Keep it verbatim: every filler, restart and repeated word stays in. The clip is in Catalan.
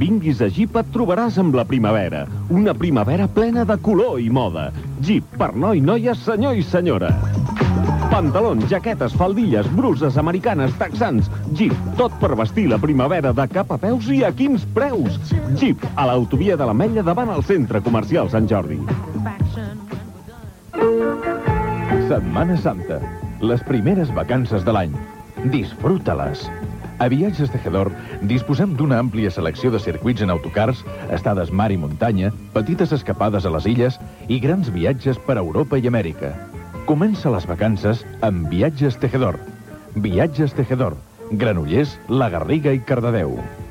vinguis a Jeep et trobaràs amb la primavera. Una primavera plena de color i moda. Jeep, per noi, noies, senyor i senyora. Pantalons, jaquetes, faldilles, bruses americanes, texans. Jeep, tot per vestir la primavera de cap a peus i a quins preus. Jeep, a l'autovia de l'Ametlla davant el centre comercial Sant Jordi. Setmana Santa. Les primeres vacances de l'any. Disfruta-les. A Viatges Tejedor disposem d'una àmplia selecció de circuits en autocars, estades mar i muntanya, petites escapades a les illes i grans viatges per Europa i Amèrica. Comença les vacances amb Viatges Tejedor. Viatges Tejedor. Granollers, La Garriga i Cardedeu.